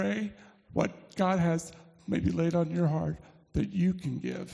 pray what God has maybe laid on your heart that you can give.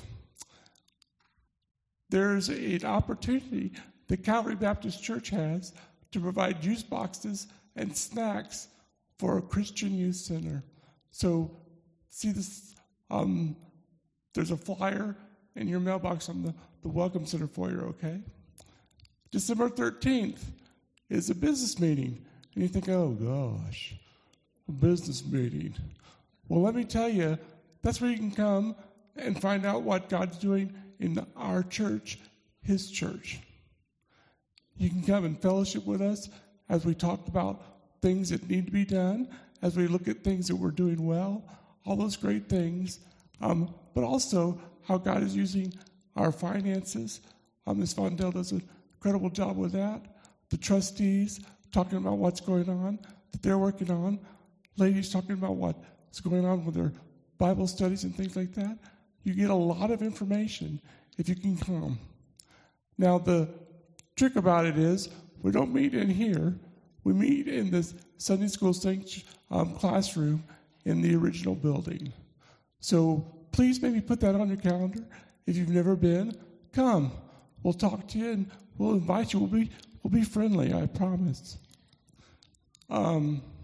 There's an opportunity that Calvary Baptist Church has to provide juice boxes and snacks for a Christian youth center. So, see this, there's a flyer in your mailbox on the Welcome Center foyer, okay? December 13th is a business meeting. And you think, oh gosh, a business meeting. Well, let me tell you, that's where you can come and find out what God's doing in our church, His church. You can come and fellowship with us as we talk about things that need to be done, as we look at things that we're doing well, all those great things, but also how God is using our finances. Ms. Vondell does an incredible job with that. The trustees talking about what's going on, that they're working on. Ladies talking about what's going on with their Bible studies and things like that. You get a lot of information if you can come. Now, the trick about it is we don't meet in here. We meet in this Sunday school classroom in the original building. So please maybe put that on your calendar. If you've never been, come. We'll talk to you and we'll invite you. We'll be friendly, I promise. Let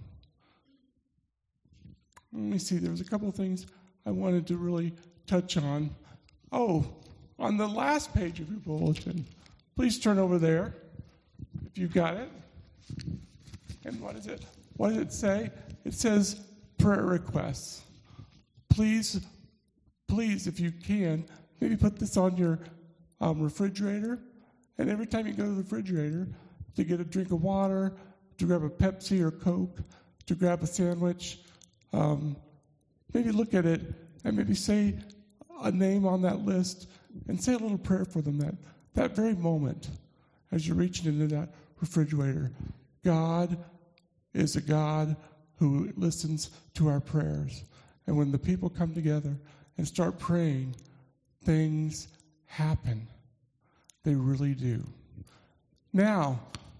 me see. There was a couple of things I wanted to really touch on. Oh, on the last page of your bulletin, please turn over there if you've got it. And what is it? What does it say? It says prayer requests. Please, if you can, maybe put this on your refrigerator. And every time you go to the refrigerator to get a drink of water, to grab a Pepsi or Coke, to grab a sandwich, maybe look at it and maybe say a name on that list and say a little prayer for them that very moment as you're reaching into that refrigerator. God is a God who listens to our prayers. And when the people come together and start praying, things happen. They really do. Now,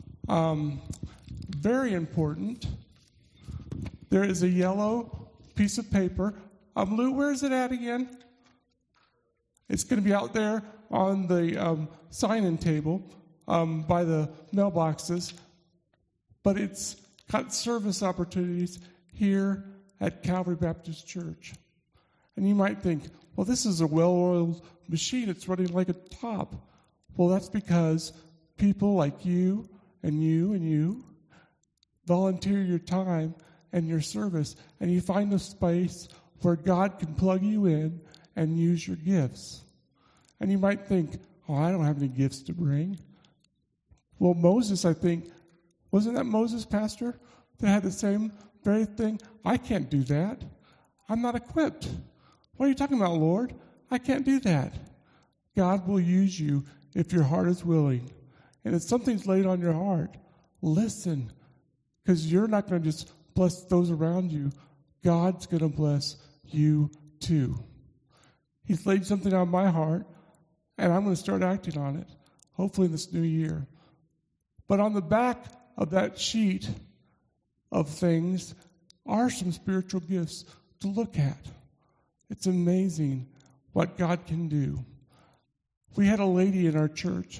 very important, there is a yellow piece of paper. Lou, where is it at again? It's going to be out there on the sign-in table by the mailboxes. But it's got service opportunities here at Calvary Baptist Church. And you might think, well, this is a well-oiled machine. It's running like a top. Well, that's because people like you and you volunteer your time and your service, and you find a space where God can plug you in and use your gifts. And you might think, oh, I don't have any gifts to bring. Well, Moses, I think, wasn't that Moses, Pastor, that had the same very thing? I can't do that. I'm not equipped. What are you talking about, Lord? I can't do that. God will use you if your heart is willing. And if something's laid on your heart, listen. Because you're not going to just bless those around you. God's going to bless you too. He's laid something on my heart, and I'm going to start acting on it, hopefully in this new year. But on the back of that sheet of things are some spiritual gifts to look at. It's amazing what God can do. We had a lady in our church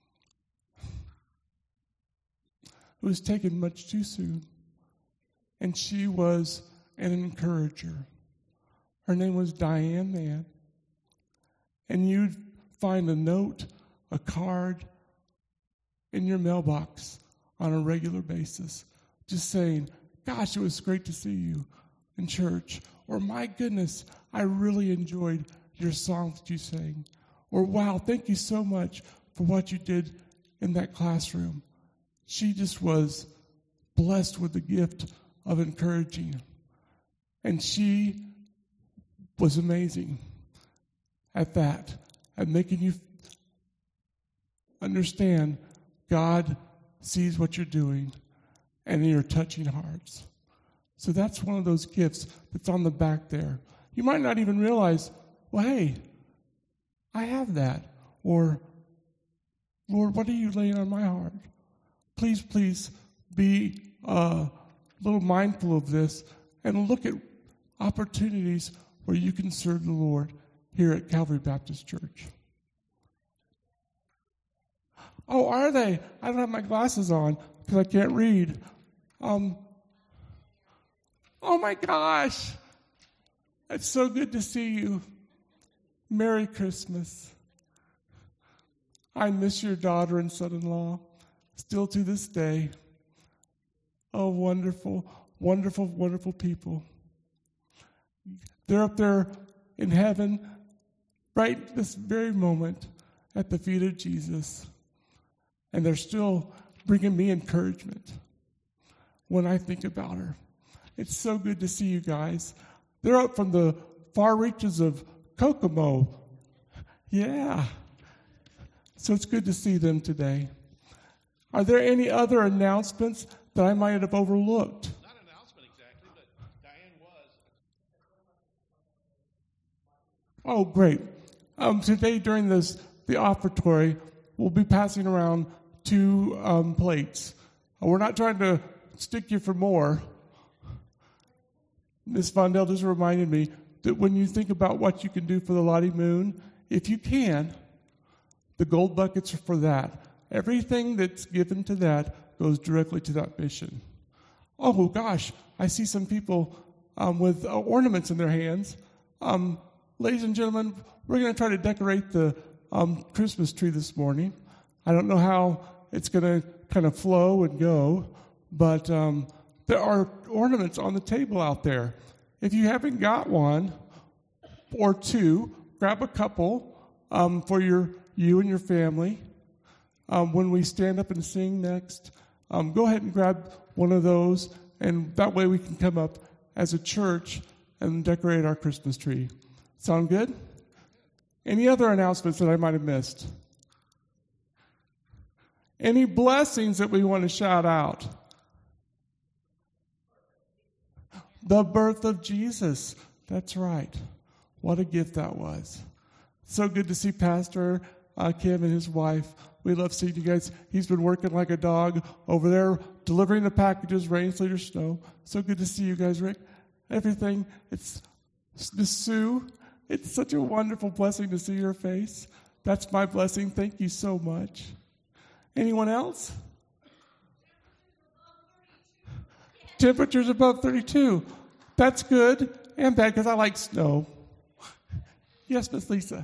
who was taken much too soon, and she was an encourager. Her name was Diane Mann. And you'd find a note, a card in your mailbox on a regular basis, just saying, gosh, it was great to see you in church. Or, my goodness, I really enjoyed your songs that you sang. Or, wow, thank you so much for what you did in that classroom. She just was blessed with the gift of encouraging. And she was amazing at that, at making you understand God sees what you're doing and you're touching hearts. So that's one of those gifts that's on the back there. You might not even realize, well, hey, I have that. Or, Lord, what are you laying on my heart? Please be a little mindful of this and look at opportunities where you can serve the Lord here at Calvary Baptist Church. Oh, are they? I don't have my glasses on because I can't read. Oh my gosh. It's so good to see you. Merry Christmas. I miss your daughter and son-in-law still to this day. Oh, wonderful, wonderful, wonderful people. They're up there in heaven right this very moment at the feet of Jesus. And they're still bringing me encouragement when I think about her. It's so good to see you guys. They're up from the far reaches of Kokomo. Yeah. So it's good to see them today. Are there any other announcements that I might have overlooked? Not an announcement exactly, but Diane was. Oh, great. Today during the offertory, we'll be passing around 2 plates. We're not trying to stick you for more. Ms. Vondell just reminded me that when you think about what you can do for the Lottie Moon, if you can, the gold buckets are for that. Everything that's given to that goes directly to that mission. Oh, gosh, I see some people with ornaments in their hands. Ladies and gentlemen, we're going to try to decorate the Christmas tree this morning. I don't know how it's going to kind of flow and go, but there are ornaments on the table out there. If you haven't got one or 2, grab a couple for you and your family. When we stand up and sing next, go ahead and grab one of those, and that way we can come up as a church and decorate our Christmas tree. Sound good? Any other announcements that I might have missed? Any blessings that we want to shout out? The birth of Jesus. That's right. What a gift that was. So good to see Pastor Kim and his wife. We love seeing you guys. He's been working like a dog over there, delivering the packages, rain, sleet, or snow. So good to see you guys, Rick. Everything. It's Miss Sue. It's such a wonderful blessing to see your face. That's my blessing. Thank you so much. Anyone else? Temperatures above 32. That's good and bad because I like snow. Yes, Miss Lisa.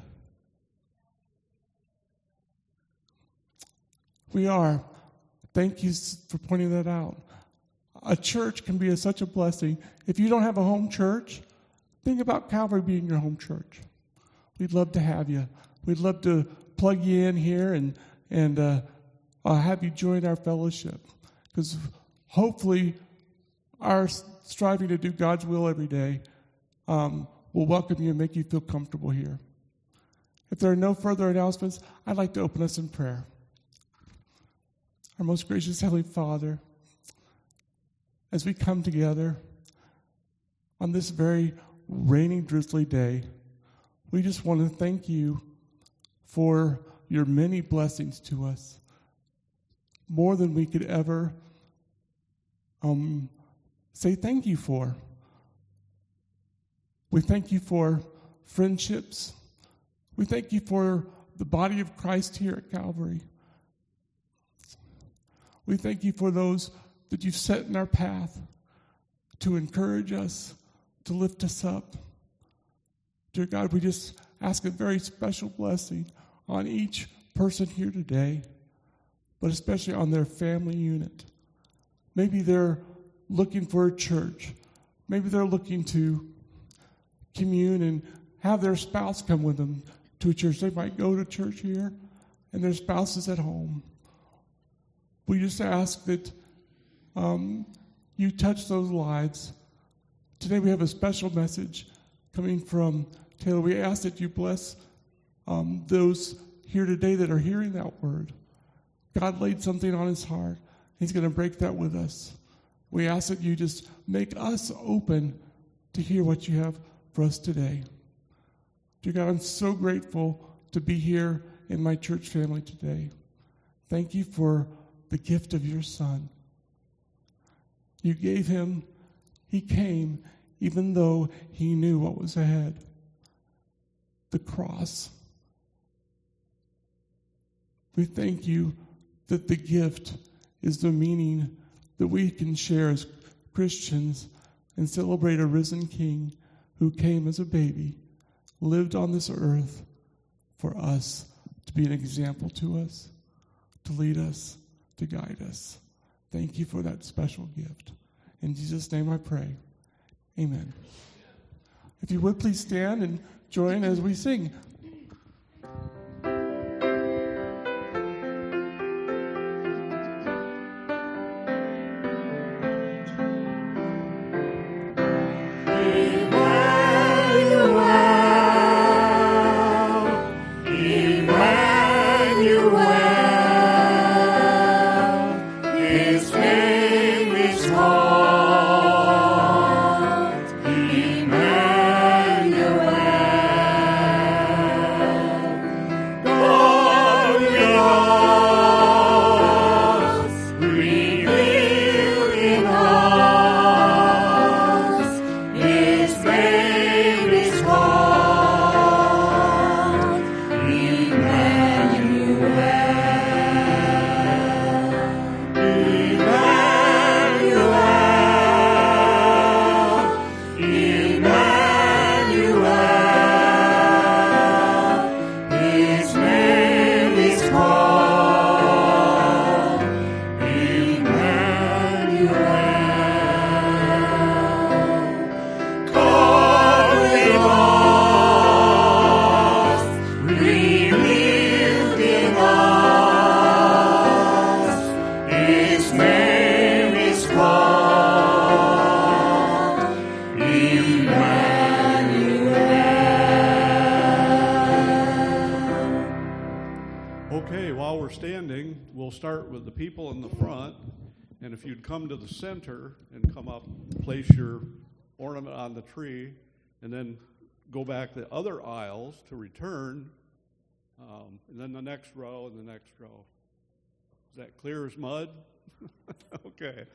We are. Thank you for pointing that out. A church can be such a blessing. If you don't have a home church, think about Calvary being your home church. We'd love to have you. We'd love to plug you in here and have you join our fellowship. Because hopefully our striving to do God's will every day will welcome you and make you feel comfortable here. If there are no further announcements, I'd like to open us in prayer. Our most gracious Heavenly Father, as we come together on this very rainy, drizzly day, we just want to thank you for your many blessings to us, more than we could ever say thank you for. We thank you for friendships. We thank you for the body of Christ here at Calvary. We thank you for those that you've set in our path to encourage us, to lift us up. Dear God, we just ask a very special blessing on each person here today, but especially on their family unit. Maybe they're looking for a church. Maybe they're looking to commune and have their spouse come with them to a church. They might go to church here and their spouse is at home. We just ask that you touch those lives. Today we have a special message coming from Taylor. We ask that you bless those here today that are hearing that word. God laid something on his heart. He's going to break that with us. We ask that you just make us open to hear what you have for us today. Dear God, I'm so grateful to be here in my church family today. Thank you for the gift of your Son. You gave him, He came even though he knew what was ahead. The cross. We thank you that the gift is the meaning that we can share as Christians and celebrate a risen King who came as a baby, lived on this earth for us to be an example to us, to lead us, to guide us. Thank you for that special gift. In Jesus' name I pray. Amen. If you would please stand and join as we sing. People in the front, and if you'd come to the center and come up, place your ornament on the tree, and then go back the other aisles to return, and then the next row and the next row. Is that clear as mud? Okay.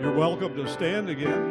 You're welcome to stand again.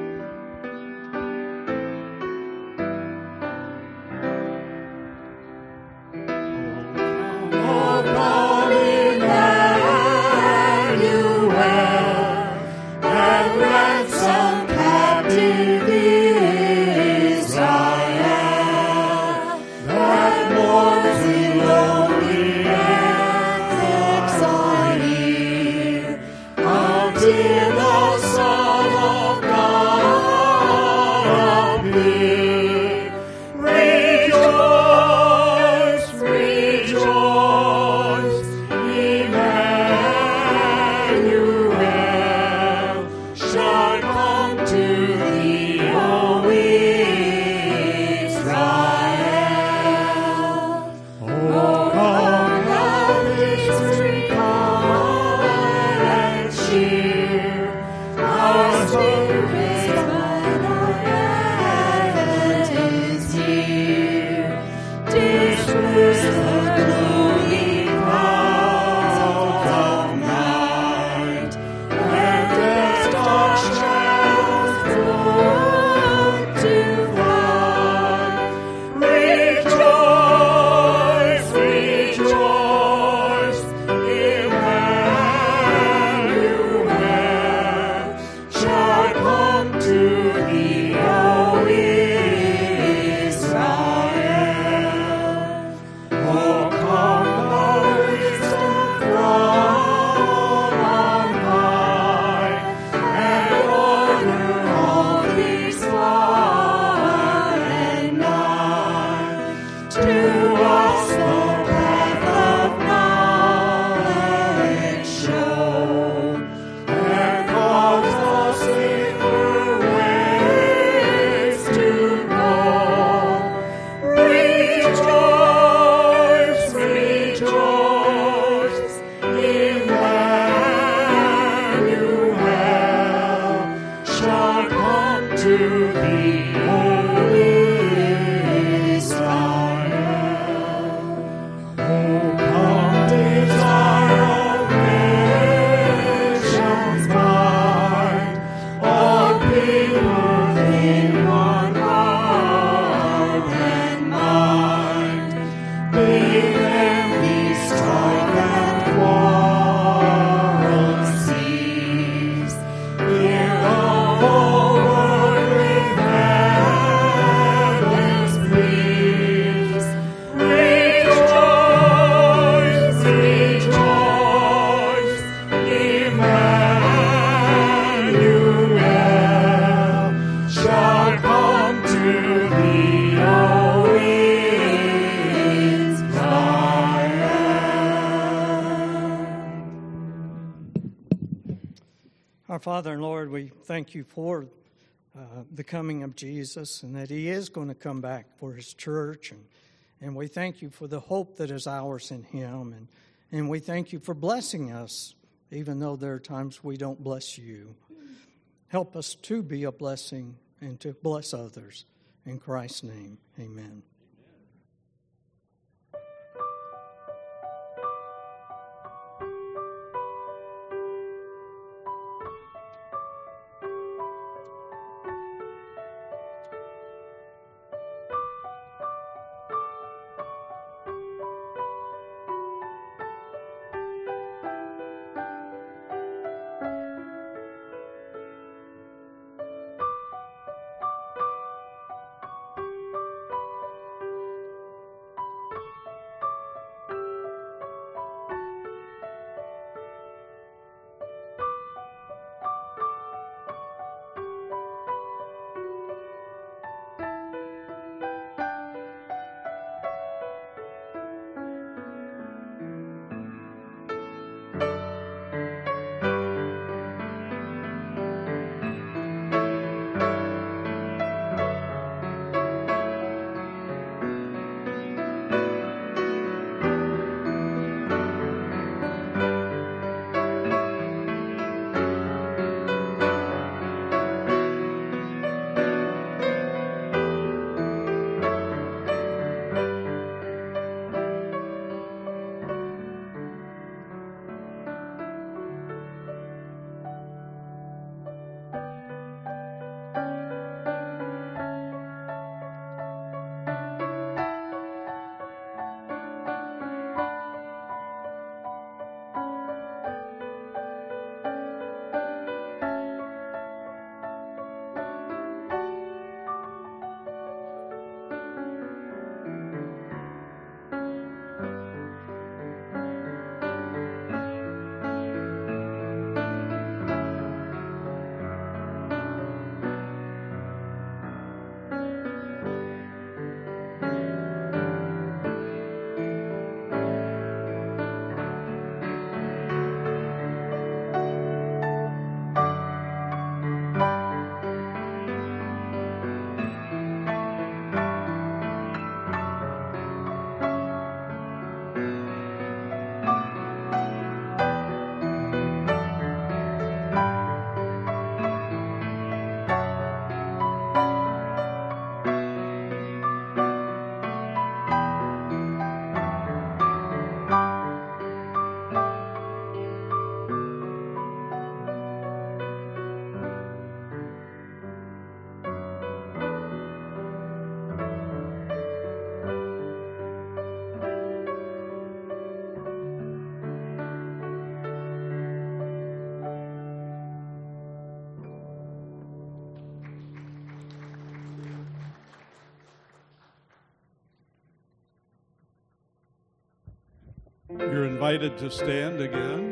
Our Father and Lord, we thank you for the coming of Jesus and that he is going to come back for his church. And we thank you for the hope that is ours in him. And we thank you for blessing us, even though there are times we don't bless you. Help us to be a blessing and to bless others. In Christ's name, amen. You're invited to stand again.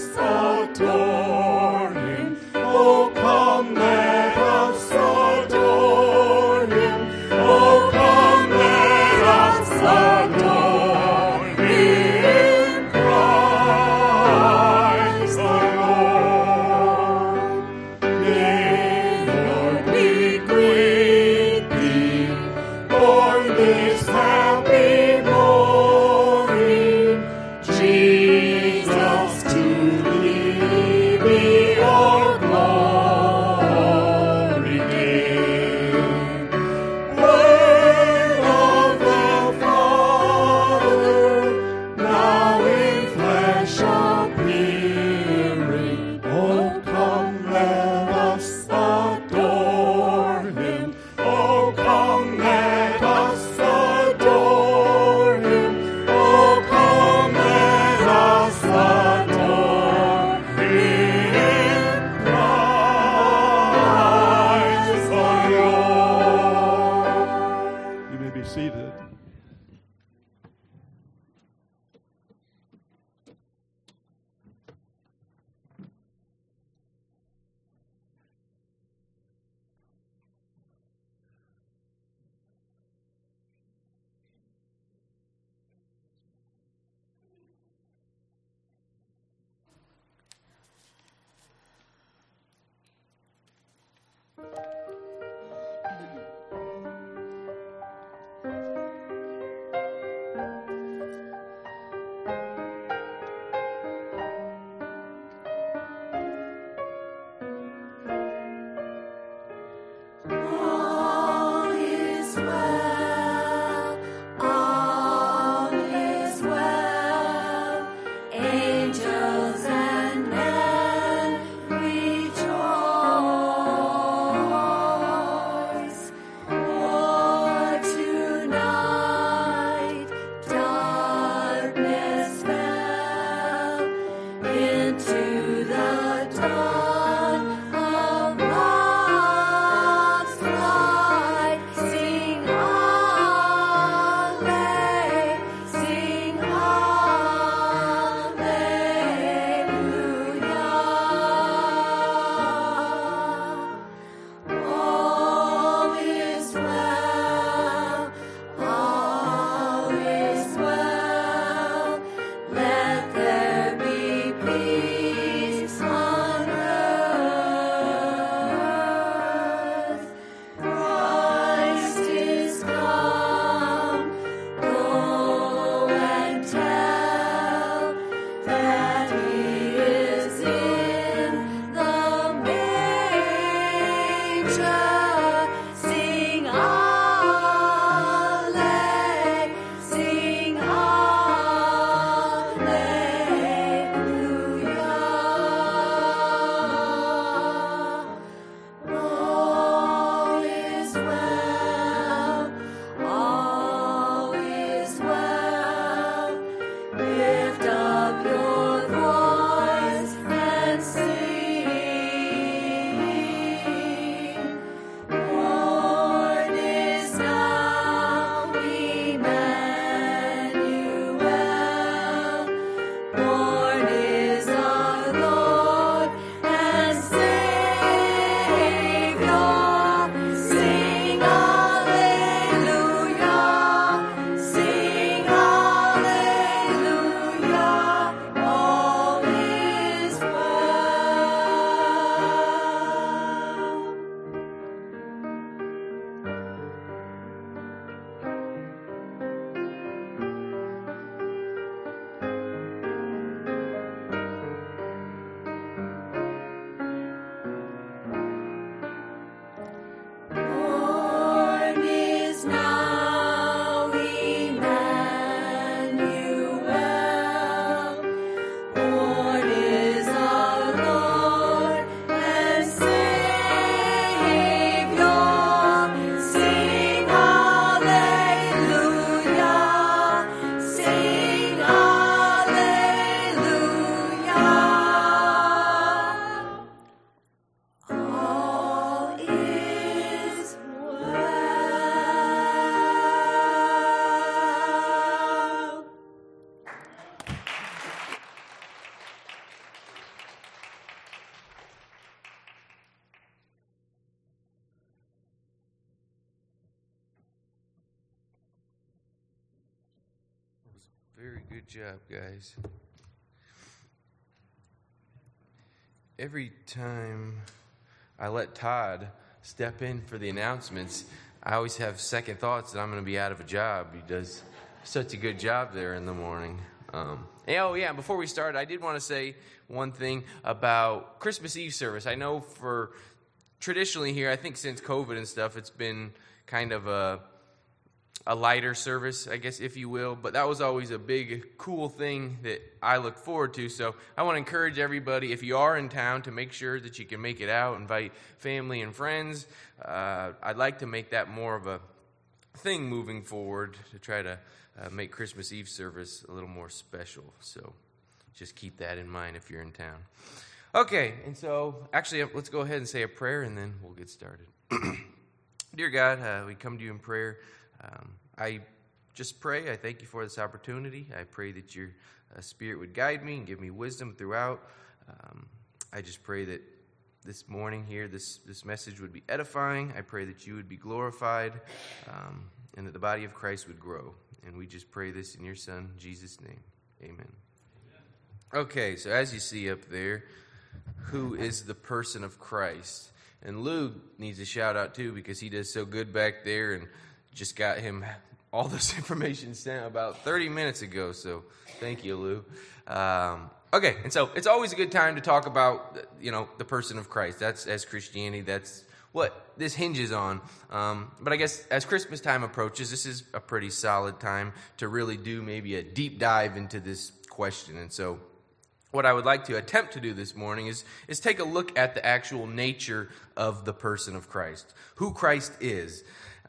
Adore him. Oh, come, let us adore Very good job, guys. Every time I let Todd step in for the announcements, I always have second thoughts that I'm going to be out of a job. He does such a good job there in the morning. Before we start, I did want to say one thing about Christmas Eve service. I know for traditionally here, I think since COVID and stuff, it's been kind of a lighter service, I guess, if you will. But that was always a big, cool thing that I look forward to. So I want to encourage everybody, if you are in town, to make sure that you can make it out, invite family and friends. I'd like to make that more of a thing moving forward to try to make Christmas Eve service a little more special. So just keep that in mind if you're in town. Okay, and so actually, let's go ahead and say a prayer, and then we'll get started. Dear God, we come to you in prayer. I just pray, I thank you for this opportunity. I pray that your Spirit would guide me and give me wisdom throughout. I just pray that this morning here, this message would be edifying. I pray that you would be glorified, and that the body of Christ would grow. And we just pray this in your Son, Jesus' name. Amen. Okay, so as you see up there, who is the person of Christ? And Lou needs a shout out too, because he does so good back there, and just got him all this information sent about 30 minutes ago, so thank you, Lou. Okay, and so it's always a good time to talk about, the person of Christ. That's, as Christianity, that's what this hinges on. But I guess as Christmas time approaches, this is a pretty solid time to really do maybe a deep dive into this question. And so what I would like to attempt to do this morning is take a look at the actual nature of the person of Christ, who Christ is.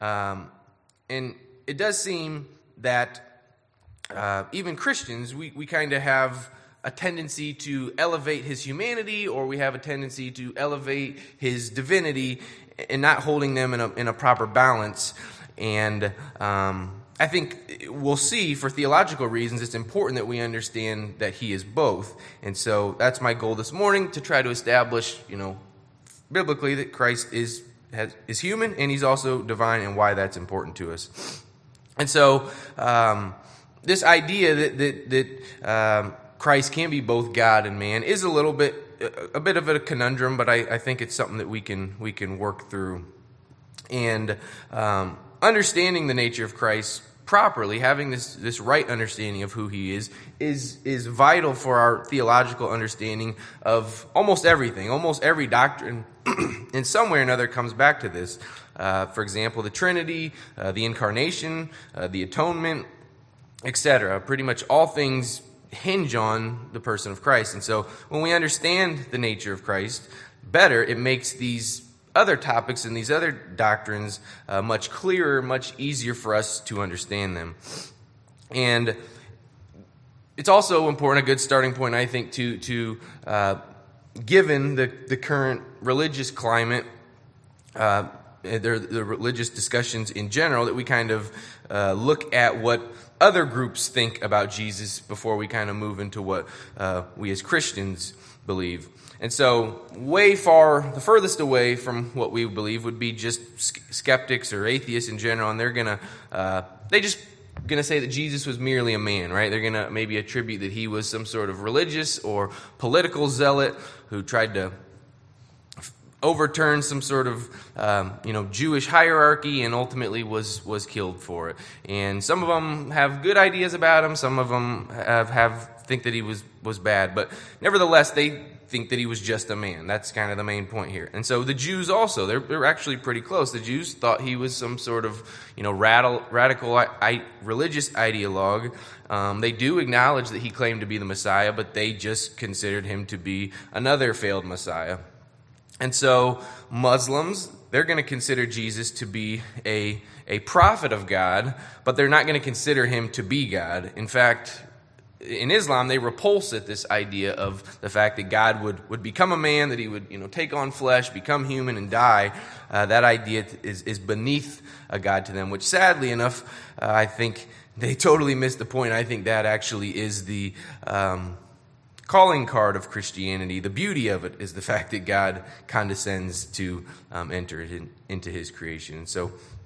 And it does seem that even Christians, we kind of have a tendency to elevate his humanity, or we have a tendency to elevate his divinity, and not holding them in a proper balance. And I think we'll see, for theological reasons, it's important that we understand that he is both. And so that's my goal this morning, to try to establish, biblically, that Christ is human, and he's also divine, and why that's important to us. And so this idea that Christ can be both God and man is a bit of a conundrum, but I think it's something that we can work through. And understanding the nature of Christ properly, having this right understanding of who he is vital for our theological understanding of almost everything. Almost every doctrine in some way or another comes back to this. For example, the Trinity, the Incarnation, the Atonement, etc. Pretty much all things hinge on the person of Christ. And so when we understand the nature of Christ better, it makes these other topics and these other doctrines much clearer, much easier for us to understand them. And it's also important, a good starting point, I think, to given the current religious climate, the religious discussions in general, that we kind of look at what other groups think about Jesus before we kind of move into what we as Christians believe. And so the furthest away from what we believe would be just skeptics or atheists in general, and they just going to say that Jesus was merely a man, right? They're going to maybe attribute that he was some sort of religious or political zealot who tried to overturn some sort of Jewish hierarchy, and ultimately was killed for it. And some of them have good ideas about him. Some of them think that he was bad, but nevertheless they think that he was just a man. That's kind of the main point here. And so the Jews also, they're actually pretty close. The Jews thought he was some sort of radical religious ideologue. They do acknowledge that he claimed to be the Messiah, but they just considered him to be another failed Messiah. And so Muslims, they're going to consider Jesus to be a prophet of God, but they're not going to consider him to be God. In fact, in Islam, they repulse at this idea of the fact that God would become a man, that he would take on flesh, become human, and die. That idea is beneath a God to them, which sadly enough, I think they totally missed the point. I think that actually is the calling card of Christianity. The beauty of it is the fact that God condescends to enter into his creation. So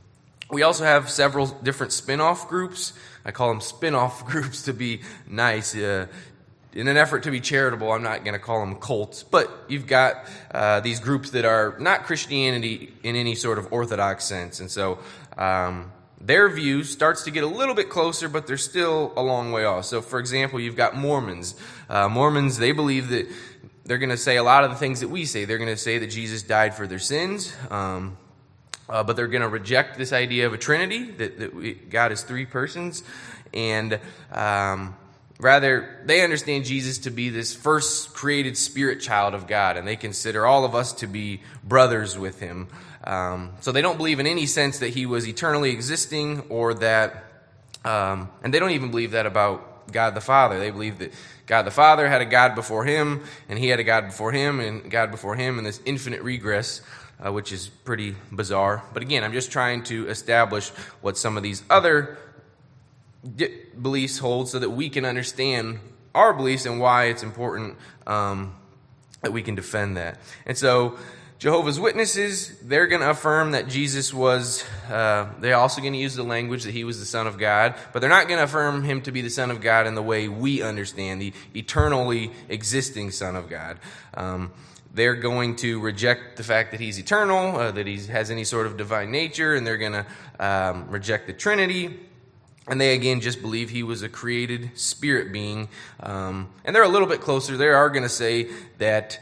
We also have several different spin-off groups. I call them spin-off groups to be nice. In an effort to be charitable, I'm not going to call them cults, but you've got these groups that are not Christianity in any sort of orthodox sense. And so their view starts to get a little bit closer, but they're still a long way off. So, for example, you've got Mormons. Mormons, they believe that they're going to say a lot of the things that we say. They're going to say that Jesus died for their sins, but they're going to reject this idea of a Trinity, that God is three persons, and rather, they understand Jesus to be this first created spirit child of God, and they consider all of us to be brothers with him. So they don't believe in any sense that he was eternally existing, or that, and they don't even believe that about God the Father. They believe that God the Father had a God before him, and he had a God before him, and God before him, and this infinite regress, which is pretty bizarre. But again, I'm just trying to establish what some of these other beliefs hold so that we can understand our beliefs and why it's important that we can defend that. And so Jehovah's Witnesses, they're going to affirm that Jesus was, they're also going to use the language that he was the Son of God, but they're not going to affirm him to be the Son of God in the way we understand, the eternally existing Son of God. They're going to reject the fact that he's eternal, that he has any sort of divine nature, and they're going to reject the Trinity. And they, again, just believe he was a created spirit being. And they're a little bit closer. They are going to say that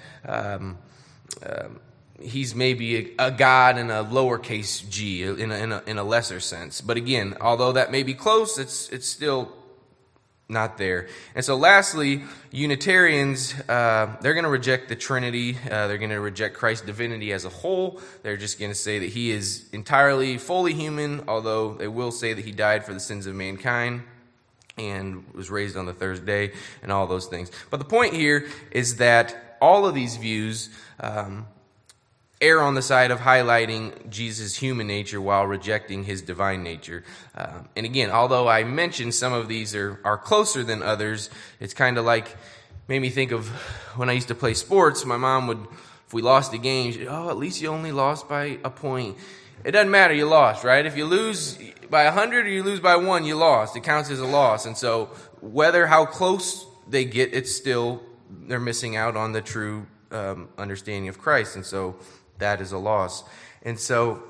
he's maybe a God in a lowercase g, in a lesser sense. But again, although that may be close, it's still not there. And so lastly, Unitarians, they're going to reject the Trinity. They're going to reject Christ's divinity as a whole. They're just going to say that he is entirely, fully human, although they will say that he died for the sins of mankind and was raised on the third day and all those things. But the point here is that all of these views err on the side of highlighting Jesus' human nature while rejecting his divine nature. And again, although I mentioned some of these are closer than others, it's kind of like, made me think of when I used to play sports. My mom would, if we lost a game, she'd, at least you only lost by a point. It doesn't matter, you lost, right? If you lose by 100 or you lose by 1, you lost. It counts as a loss. And so whether how close they get, it's still, they're missing out on the true understanding of Christ. And so that is a loss. And so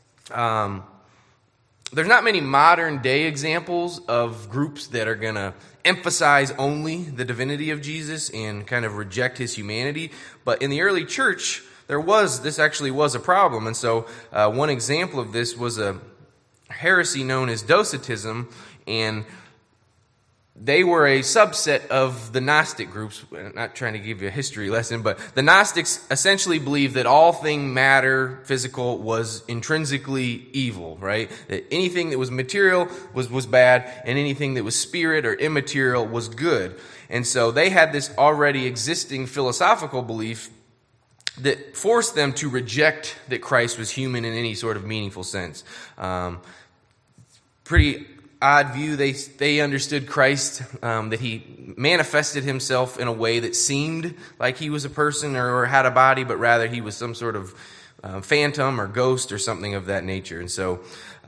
there's not many modern day examples of groups that are going to emphasize only the divinity of Jesus and kind of reject his humanity. But in the early church, this actually was a problem. And so one example of this was a heresy known as Docetism, and they were a subset of the Gnostic groups. I'm not trying to give you a history lesson, but the Gnostics essentially believed that all thing matter, physical, was intrinsically evil, right? That anything that was material was bad, and anything that was spirit or immaterial was good. And so they had this already existing philosophical belief that forced them to reject that Christ was human in any sort of meaningful sense. Pretty odd view. They understood Christ, that he manifested himself in a way that seemed like he was a person or had a body, but rather he was some sort of phantom or ghost or something of that nature. And so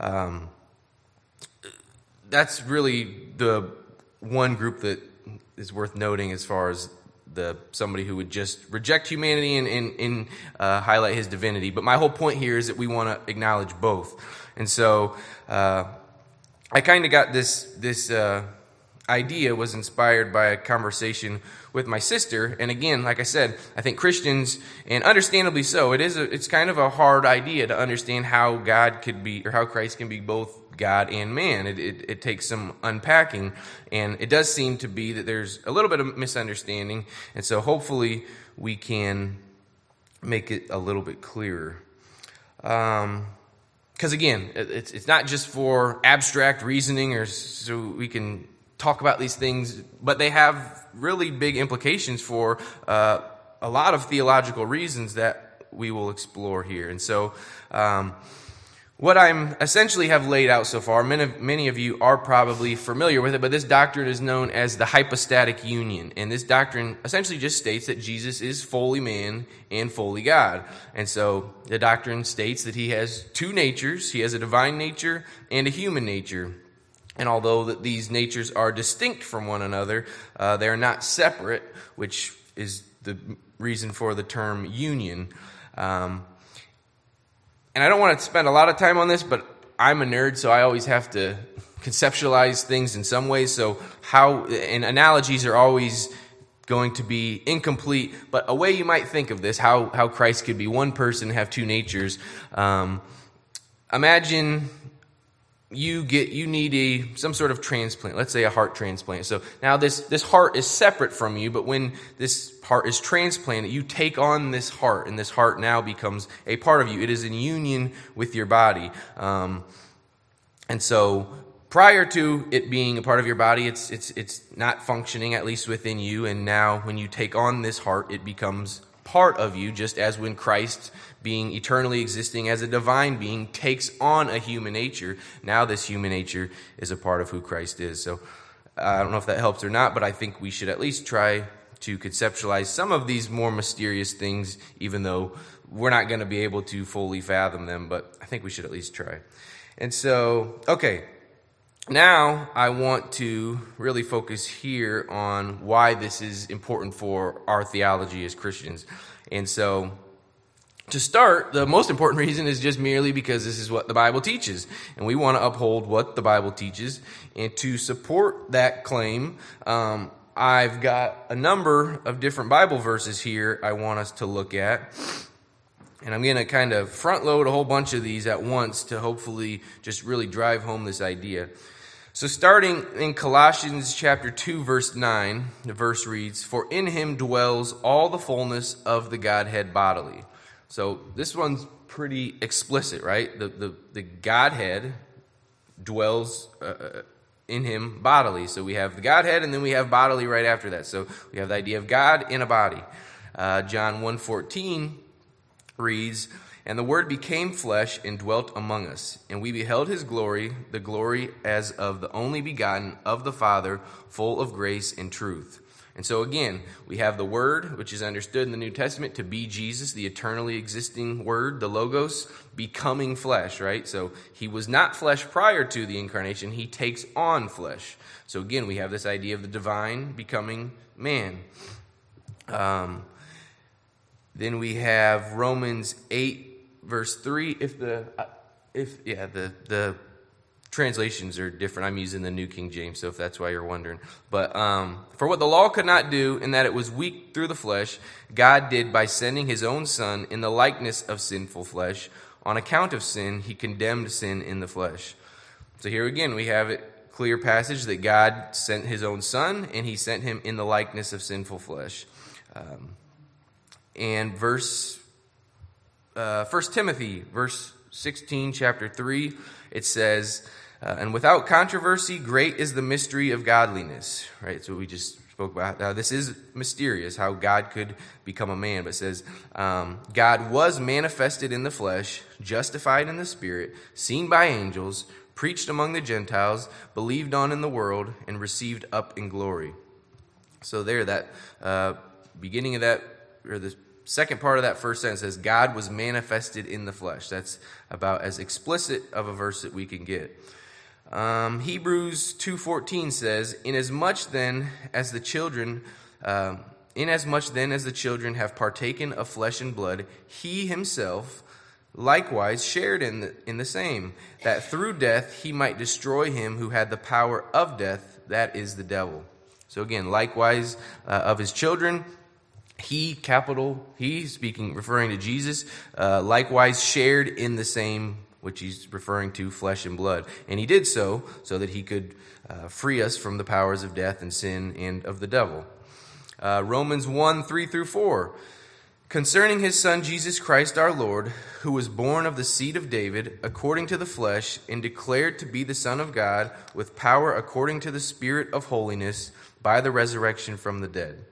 that's really the one group that is worth noting as far as somebody who would just reject humanity and highlight his divinity. But my whole point here is that we want to acknowledge both. And so I kind of got this idea was inspired by a conversation with my sister. And again, like I said, I think Christians, and understandably so, it's kind of a hard idea to understand how God could be, or how Christ can be both God and man. It takes some unpacking, and it does seem to be that there's a little bit of misunderstanding. And so hopefully we can make it a little bit clearer. Because again, it's not just for abstract reasoning or so we can talk about these things, but they have really big implications for a lot of theological reasons that we will explore here. And so what I'm essentially have laid out so far, many of you are probably familiar with it, but this doctrine is known as the hypostatic union. And this doctrine essentially just states that Jesus is fully man and fully God. And so the doctrine states that he has two natures. He has a divine nature and a human nature. And although that these natures are distinct from one another, they are not separate, which is the reason for the term union. And I don't want to spend a lot of time on this, but I'm a nerd, so I always have to conceptualize things in some ways. So and analogies are always going to be incomplete, but a way you might think of this, how Christ could be one person and have two natures. Imagine you need some sort of transplant, let's say a heart transplant. So now this heart is separate from you, but when this heart is transplanted, you take on this heart, and this heart now becomes a part of you. It is in union with your body. And so prior to it being a part of your body, it's not functioning, at least within you, and now when you take on this heart, it becomes part of you, just as when Christ, being eternally existing as a divine being, takes on a human nature. Now this human nature is a part of who Christ is. So I don't know if that helps or not, but I think we should at least try to conceptualize some of these more mysterious things, even though we're not going to be able to fully fathom them, but I think we should at least try. And so, okay, now I want to really focus here on why this is important for our theology as Christians. And so, to start, the most important reason is just merely because this is what the Bible teaches. And we want to uphold what the Bible teaches. And to support that claim, I've got a number of different Bible verses here I want us to look at. And I'm going to kind of front load a whole bunch of these at once to hopefully just really drive home this idea. So starting in Colossians chapter 2, verse 9, the verse reads, "For in him dwells all the fullness of the Godhead bodily." So this one's pretty explicit, right? The Godhead dwells in him bodily. So we have the Godhead, and then we have bodily right after that. So we have the idea of God in a body. John 1:14 reads, "And the Word became flesh and dwelt among us, and we beheld his glory, the glory as of the only begotten of the Father, full of grace and truth." And so again, we have the Word, which is understood in the New Testament to be Jesus, the eternally existing Word, the Logos, becoming flesh, right? So he was not flesh prior to the incarnation. He takes on flesh. So again, we have this idea of the divine becoming man. Then we have Romans 8, verse 3. The translations are different. I'm using the New King James, so if that's why you're wondering. But for what the law could not do, in that it was weak through the flesh, God did by sending his own Son in the likeness of sinful flesh. On account of sin, he condemned sin in the flesh. So here again, we have a clear passage that God sent his own Son, and he sent him in the likeness of sinful flesh. And 1 Timothy, verse 16, chapter 3, it says, "And without controversy, great is the mystery of godliness." Right, so we just spoke about how this is mysterious, how God could become a man. But it says, "God was manifested in the flesh, justified in the spirit, seen by angels, preached among the Gentiles, believed on in the world, and received up in glory." So there, that beginning of that, or the second part of that first sentence says, God was manifested in the flesh. That's about as explicit of a verse that we can get. Hebrews 2:14 says, Inasmuch then as the children have partaken of flesh and blood, he himself likewise shared in the same, that through death he might destroy him who had the power of death, that is the devil. So again, likewise of his children, he, speaking, referring to Jesus, likewise shared in the same, which he's referring to, flesh and blood. And he did so that he could free us from the powers of death and sin and of the devil. Romans 1:3-4. "Concerning his Son Jesus Christ our Lord, who was born of the seed of David, according to the flesh, and declared to be the Son of God, with power according to the Spirit of holiness, by the resurrection from the dead."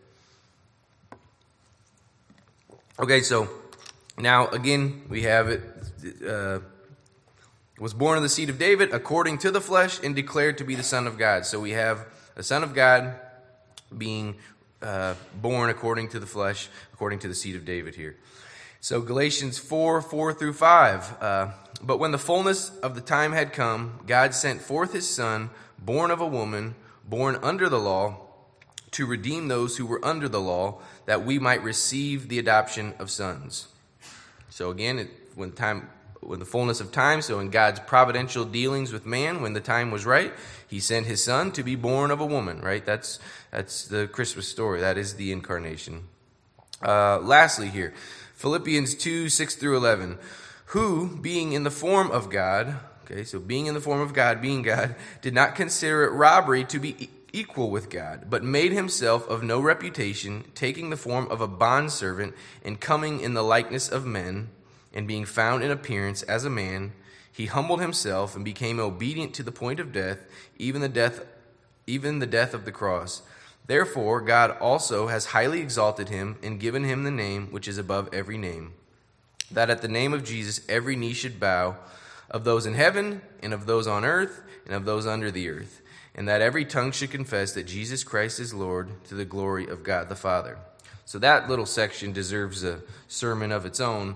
Okay, so now again we have it. was born of the seed of David according to the flesh and declared to be the Son of God. So we have a Son of God being born according to the flesh, according to the seed of David here. So Galatians 4 through 5. But when the fullness of the time had come, God sent forth his Son, born of a woman, born under the law, to redeem those who were under the law, that we might receive the adoption of sons. So again, when the fullness of time, so in God's providential dealings with man, when the time was right, he sent his Son to be born of a woman, right? That's the Christmas story. That is the incarnation. Lastly here, Philippians 2, 6 through 11. Who, being in the form of God, okay, so being in the form of God, being God, did not consider it robbery to be equal with God, but made himself of no reputation, taking the form of a bondservant, and coming in the likeness of men, and being found in appearance as a man, he humbled himself and became obedient to the point of death, even the death of the cross. Therefore, God also has highly exalted him and given him the name which is above every name, that at the name of Jesus every knee should bow, of those in heaven, and of those on earth, and of those under the earth, and that every tongue should confess that Jesus Christ is Lord, to the glory of God the Father. So that little section deserves a sermon of its own.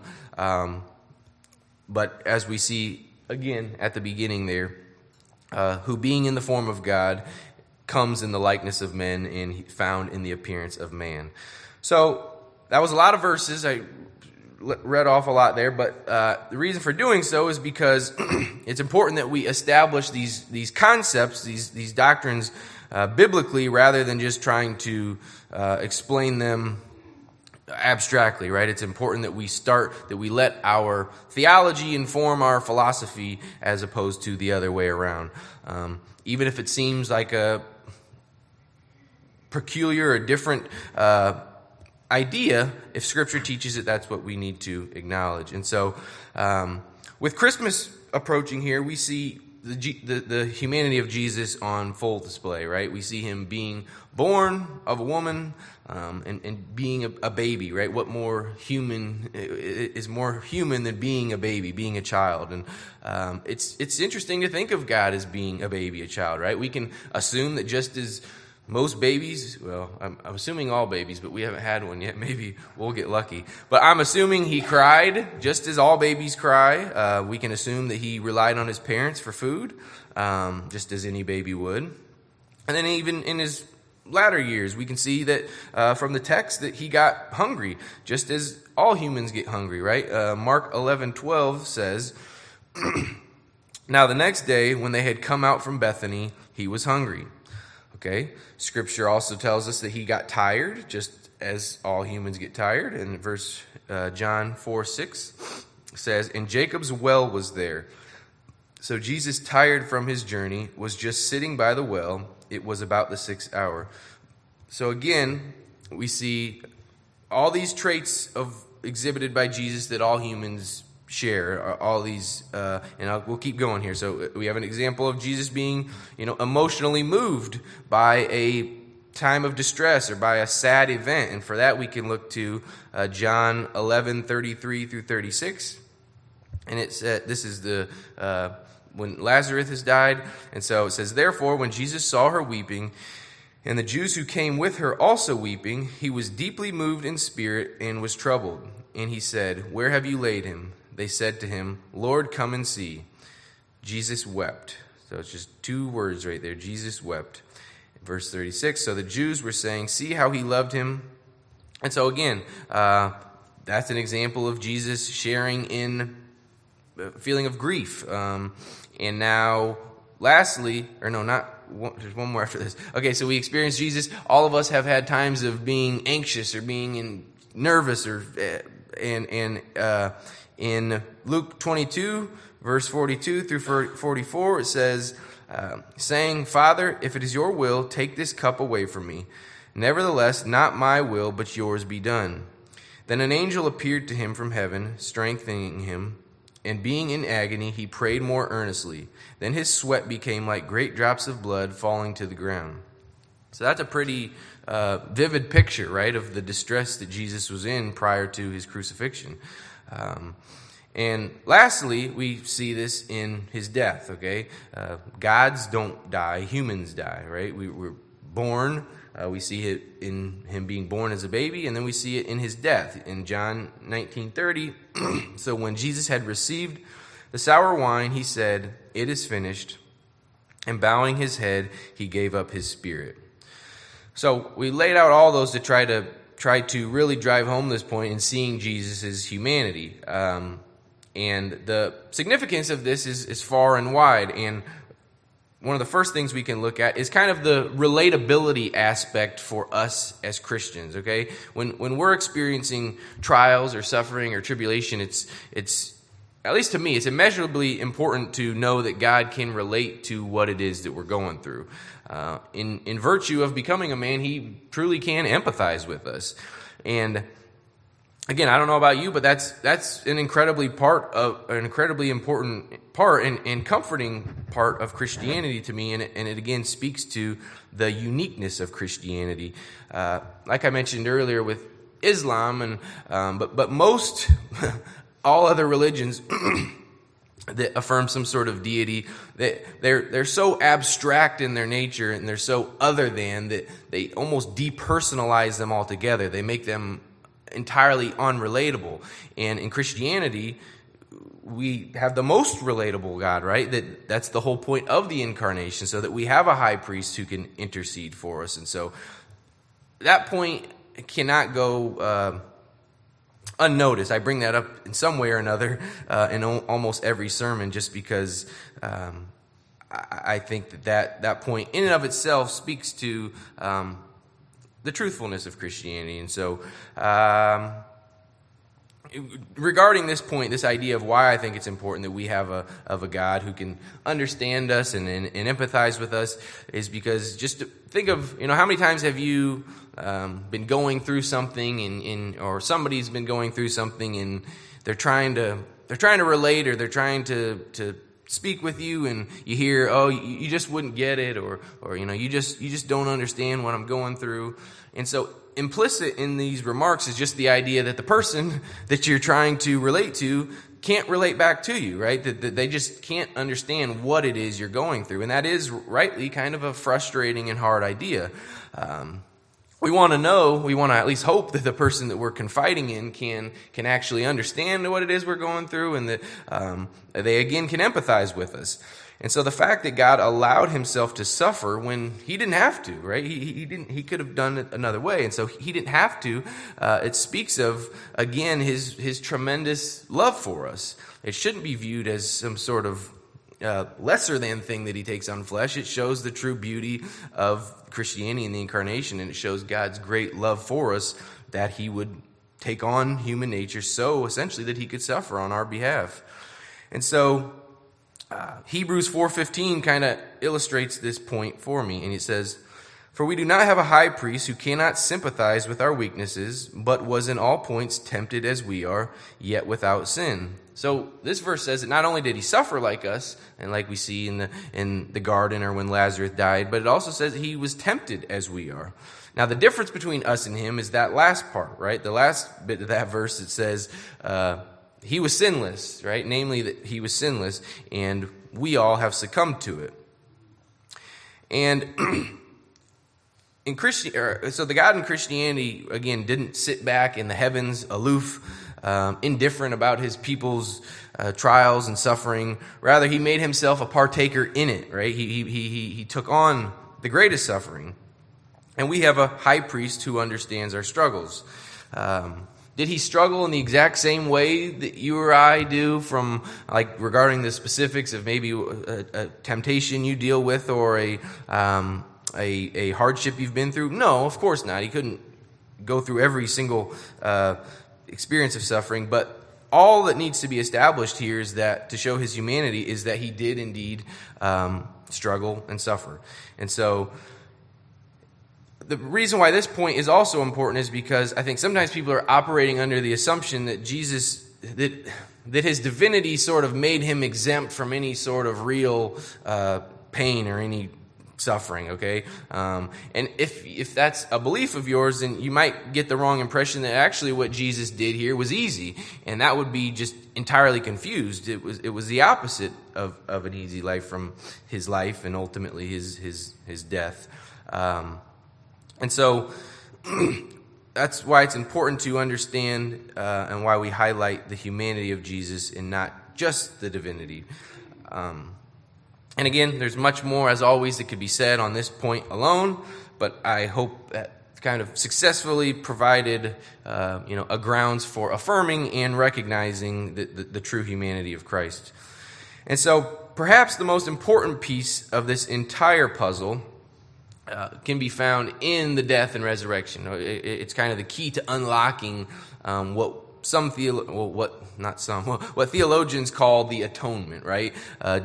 But as we see again at the beginning there, who being in the form of God comes in the likeness of men and found in the appearance of man. So that was a lot of verses. I read off a lot there, but the reason for doing so is because it's important that we establish these concepts, these doctrines biblically, rather than just trying to explain them abstractly, right? It's important that we let our theology inform our philosophy as opposed to the other way around. Even if it seems like a peculiar or different idea, if Scripture teaches it, that's what we need to acknowledge. And so, with Christmas approaching here, we see the humanity of Jesus on full display, right? We see him being born of a woman and being a baby, right? What more human is more human than being a baby, being a child? And it's interesting to think of God as being a baby, a child, right? We can assume that just as most babies, well, I'm assuming all babies, but we haven't had one yet. Maybe we'll get lucky. But I'm assuming he cried just as all babies cry. We can assume that he relied on his parents for food, just as any baby would. And then even in his latter years, we can see that from the text that he got hungry, just as all humans get hungry, right? Mark 11:12 says, Now the next day, when they had come out from Bethany, he was hungry. Okay, Scripture also tells us that he got tired, just as all humans get tired. And John 4:6 says, And Jacob's well was there. So Jesus, tired from his journey, was just sitting by the well. It was about the 6th hour. So again, we see all these traits exhibited by Jesus that all humans share, all these, we'll keep going here. So we have an example of Jesus being, emotionally moved by a time of distress or by a sad event, and for that we can look to John 11:33 through 36, and it said this is when Lazarus has died, and so it says, Therefore, when Jesus saw her weeping, and the Jews who came with her also weeping, he was deeply moved in spirit and was troubled, and he said, Where have you laid him? They said to him, Lord, come and see. Jesus wept. So it's just 2 words right there. Jesus wept. Verse 36, so the Jews were saying, See how he loved him. And so again, that's an example of Jesus sharing in a feeling of grief. And now, lastly, there's one more after this. Okay, so we experience Jesus. All of us have had times of being anxious or being nervous in Luke 22, verse 42 through 44, it says, saying, Father, if it is your will, take this cup away from me. Nevertheless, not my will, but yours be done. Then an angel appeared to him from heaven, strengthening him, and being in agony, he prayed more earnestly. Then his sweat became like great drops of blood falling to the ground. So that's a pretty vivid picture, right, of the distress that Jesus was in prior to his crucifixion. And lastly, we see this in his death, okay? Gods don't die, humans die, right? We're born, we see it in him being born as a baby, and then we see it in his death in John 19:30. So when Jesus had received the sour wine, he said, "It is finished," and bowing his head, he gave up his spirit. So we laid out all those to try to really drive home this point in seeing Jesus' humanity. And the significance of this is far and wide. And one of the first things we can look at is kind of the relatability aspect for us as Christians, okay? When we're experiencing trials or suffering or tribulation, it's at least to me, it's immeasurably important to know that God can relate to what it is that we're going through. In virtue of becoming a man, he truly can empathize with us. And again, I don't know about you, but that's an incredibly important part and comforting part of Christianity to me, and it again speaks to the uniqueness of Christianity. Like I mentioned earlier with Islam, but most all other religions that affirm some sort of deity, they're so abstract in their nature and they're so other than that they almost depersonalize them altogether. They make them entirely unrelatable. And in Christianity, we have the most relatable God, right? That's the whole point of the incarnation, so that we have a high priest who can intercede for us. And so that point cannot go unnoticed. I bring that up in some way or another in almost every sermon, just because I think that point in and of itself speaks to the truthfulness of Christianity. And so regarding this point, this idea of why I think it's important that we have a God who can understand us and empathize with us, is because just to think of, how many times have you been going through something or somebody's been going through something, and they're trying to relate, or they're trying to speak with you, and you hear, "Oh, you just wouldn't get it," or you just don't understand what I'm going through. And so implicit in these remarks is just the idea that the person that you're trying to relate to can't relate back to you, right? That they just can't understand what it is you're going through. And that is rightly kind of a frustrating and hard idea. We want to at least hope that the person that we're confiding in can actually understand what it is we're going through, and that they again can empathize with us. And so the fact that God allowed himself to suffer when he didn't have to, right? He could have done it another way, and so he didn't have to. It speaks of, again, his tremendous love for us. It shouldn't be viewed as some sort of lesser than thing that he takes on flesh. It shows the true beauty of Christianity and the incarnation, and it shows God's great love for us, that he would take on human nature so essentially that he could suffer on our behalf. And so Hebrews 4:15 kind of illustrates this point for me, and it says, "For we do not have a high priest who cannot sympathize with our weaknesses, but was in all points tempted as we are, yet without sin." So this verse says that not only did he suffer like us, and like we see in the garden or when Lazarus died, but it also says that he was tempted as we are. Now the difference between us and him is that last part, right? The last bit of that verse, it says he was sinless, right? Namely that he was sinless, and we all have succumbed to it. And so the God in Christianity, again, didn't sit back in the heavens, aloof, indifferent about his people's trials and suffering. Rather, he made himself a partaker in it, right? He took on the greatest suffering. And we have a high priest who understands our struggles. Did he struggle in the exact same way that you or I do, from like regarding the specifics of maybe a temptation you deal with, or a hardship you've been through? No, of course not. He couldn't go through every single experience of suffering, but all that needs to be established here is that, to show his humanity, is that he did indeed struggle and suffer. And so the reason why this point is also important is because I think sometimes people are operating under the assumption that Jesus, that his divinity sort of made him exempt from any sort of real pain or any suffering, okay? And if that's a belief of yours, then you might get the wrong impression that actually what Jesus did here was easy, and that would be just entirely confused. It was the opposite of an easy life from his life and ultimately his death. And so that's why it's important to understand and why we highlight the humanity of Jesus and not just the divinity. And again, there's much more, as always, that could be said on this point alone, but I hope that kind of successfully provided a grounds for affirming and recognizing the true humanity of Christ. And so perhaps the most important piece of this entire puzzle can be found in the death and resurrection. It's kind of the key to unlocking what theologians call the atonement, right?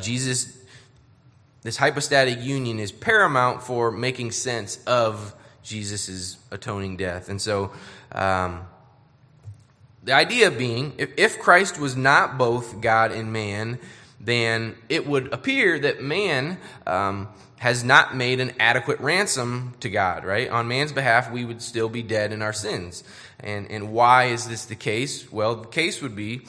This hypostatic union is paramount for making sense of Jesus' atoning death. And so the idea being, if Christ was not both God and man, then it would appear that man has not made an adequate ransom to God, right? On man's behalf, we would still be dead in our sins. And why is this the case? Well, the case would be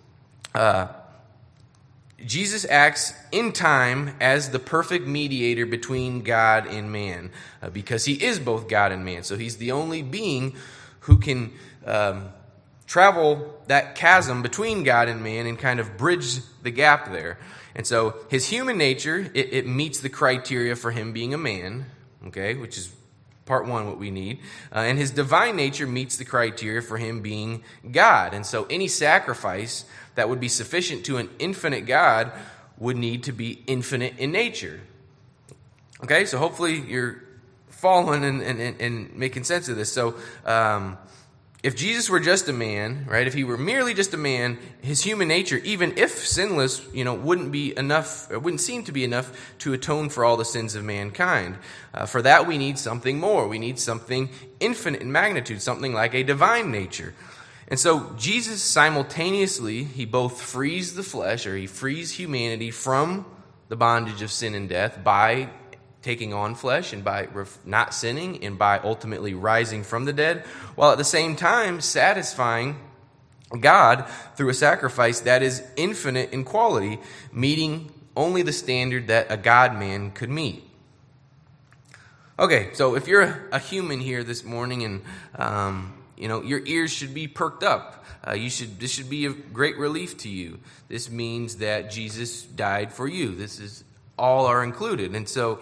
Jesus acts in time as the perfect mediator between God and man because he is both God and man. So he's the only being who can travel that chasm between God and man and kind of bridge the gap there. And so his human nature, it meets the criteria for him being a man, okay, which is part one, what we need. And his divine nature meets the criteria for him being God. And so any sacrifice that would be sufficient to an infinite God would need to be infinite in nature. Okay, so hopefully you're following and making sense of this. So if Jesus were just a man, right, if he were merely just a man, his human nature, even if sinless, wouldn't be enough, or wouldn't seem to be enough to atone for all the sins of mankind. For that, we need something more. We need something infinite in magnitude, something like a divine nature. And so Jesus simultaneously, he both frees the flesh, or he frees humanity from the bondage of sin and death by taking on flesh and by not sinning and by ultimately rising from the dead, while at the same time satisfying God through a sacrifice that is infinite in quality, meeting only the standard that a God-man could meet. Okay, so if you're a human here this morning and your ears should be perked up. This should be a great relief to you. This means that Jesus died for you. This is all are included. And so,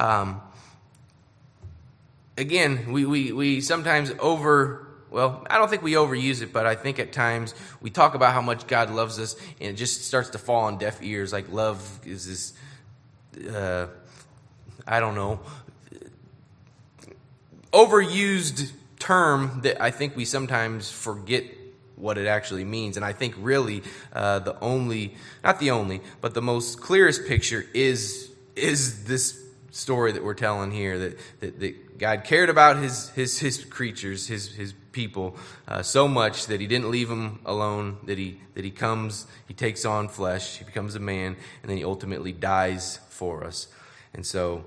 again, we sometimes I don't think we overuse it, but I think at times we talk about how much God loves us, and it just starts to fall on deaf ears. Like love is this, overused term that I think we sometimes forget what it actually means. And I think really the most clearest picture is this story that we're telling here, that God cared about his creatures, his people so much that he didn't leave them alone, that he comes, he takes on flesh, he becomes a man, and then he ultimately dies for us. And so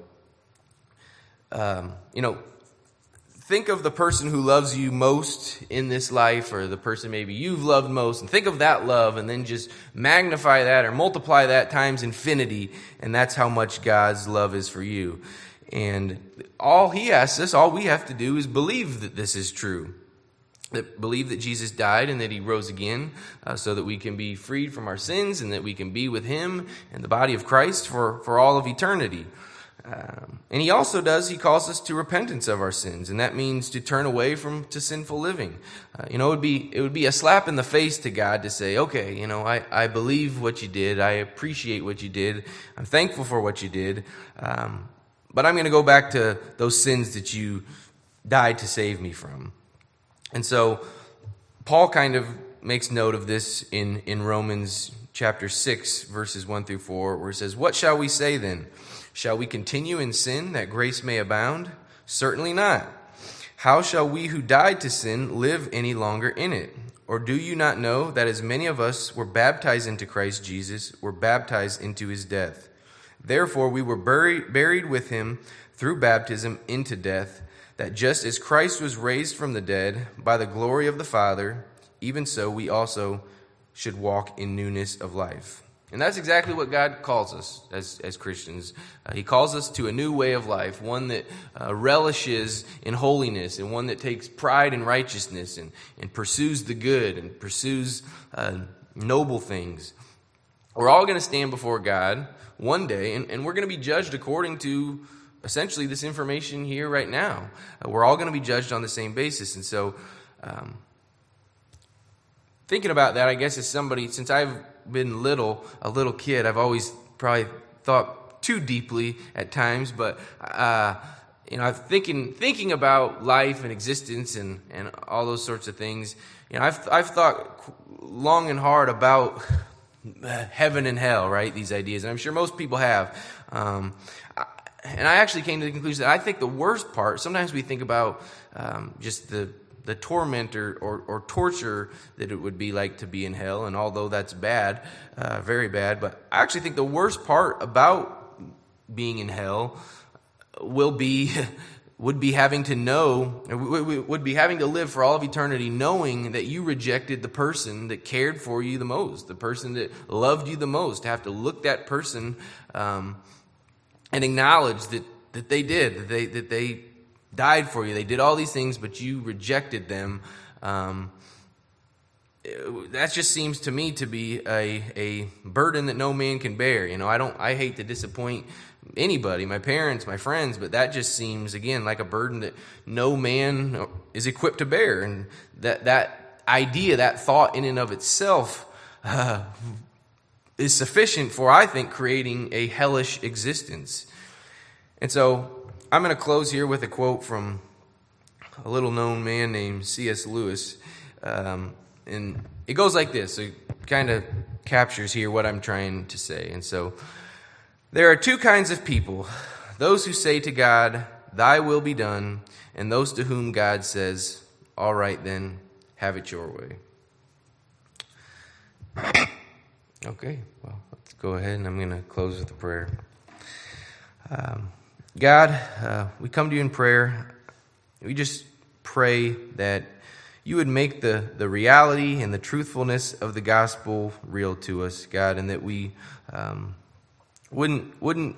think of the person who loves you most in this life, or the person maybe you've loved most, and think of that love, and then just magnify that or multiply that times infinity, and that's how much God's love is for you. And all he asks us, all we have to do is believe that this is true. Believe that Jesus died and that he rose again so that we can be freed from our sins and that we can be with him in the body of Christ for all of eternity. And he also he calls us to repentance of our sins, and that means to turn away to sinful living. It would be a slap in the face to God to say, okay, I believe what you did, I appreciate what you did, I'm thankful for what you did, but I'm going to go back to those sins that you died to save me from. And so Paul kind of makes note of this in Romans chapter 6, verses 1 through 4, where it says, "What shall we say then? Shall we continue in sin that grace may abound? Certainly not. How shall we who died to sin live any longer in it? Or do you not know that as many of us were baptized into Christ Jesus, were baptized into his death? Therefore we were buried with him through baptism into death, that just as Christ was raised from the dead by the glory of the Father, even so we also should walk in newness of life. And that's exactly what God calls us as Christians. He calls us to a new way of life, one that relishes in holiness, and one that takes pride in righteousness and pursues the good and pursues noble things. We're all going to stand before God one day, and we're going to be judged according to essentially this information here right now. We're all going to be judged on the same basis. And so thinking about that, I guess as somebody, since I've been a little kid, I've always probably thought too deeply at times, but thinking about life and existence and all those sorts of things, I've thought long and hard about heaven and hell, right? These ideas, and I'm sure most people have. And I actually came to the conclusion that I think the worst part, sometimes we think about just the torment or torture that it would be like to be in hell, and although that's bad, very bad, but I actually think the worst part about being in hell would be having to live for all of eternity knowing that you rejected the person that cared for you the most, the person that loved you the most, to have to look that person and acknowledge that they did, that they died for you. They did all these things, but you rejected them. That just seems to me to be a burden that no man can bear. I hate to disappoint anybody, my parents, my friends, but that just seems, again, like a burden that no man is equipped to bear. And that idea, that thought in and of itself is sufficient for, I think, creating a hellish existence. And so I'm going to close here with a quote from a little-known man named C.S. Lewis. And it goes like this. It kind of captures here what I'm trying to say. And so, there are two kinds of people: those who say to God, "Thy will be done," and those to whom God says, "All right then, have it your way." Okay, well, let's go ahead, and I'm going to close with a prayer. God, we come to you in prayer. We just pray that you would make the reality and the truthfulness of the gospel real to us, God, and that we wouldn't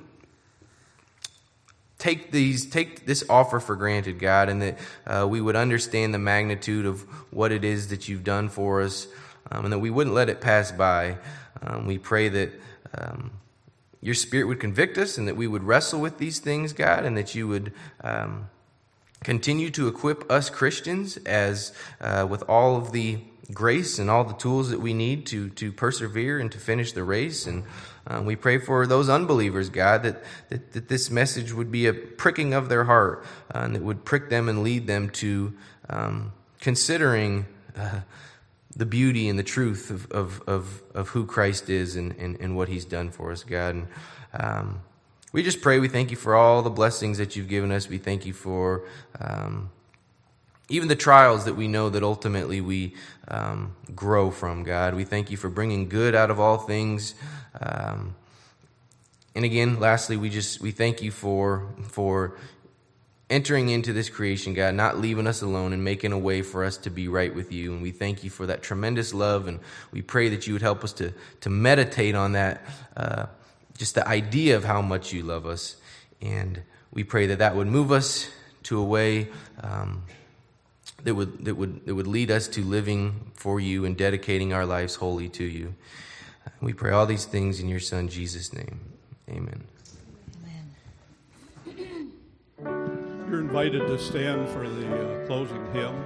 take this offer for granted, God, and that we would understand the magnitude of what it is that you've done for us, and that we wouldn't let it pass by. We pray that your Spirit would convict us, and that we would wrestle with these things, God, and that you would continue to equip us Christians as with all of the grace and all the tools that we need to persevere and to finish the race. And we pray for those unbelievers, God, that this message would be a pricking of their heart, and that would prick them and lead them to considering the beauty and the truth of who Christ is and what he's done for us, God. And we just pray, we thank you for all the blessings that you've given us. We thank you for even the trials that we know that ultimately we grow from, God. We thank you for bringing good out of all things. And again, lastly, we thank you for entering into this creation, God, not leaving us alone and making a way for us to be right with you. And we thank you for that tremendous love, and we pray that you would help us to meditate on that, just the idea of how much you love us. And we pray that would move us to a way that would lead us to living for you and dedicating our lives wholly to you. We pray all these things in your Son, Jesus' name. Amen. You're invited to stand for the closing hymn.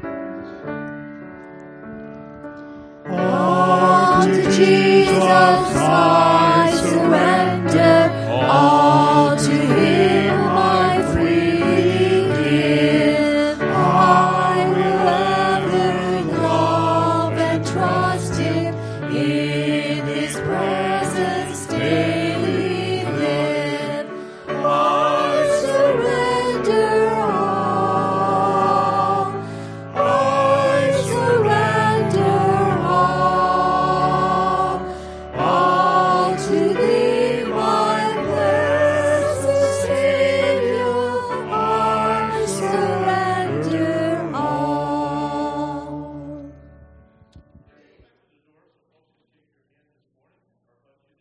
On to Jesus.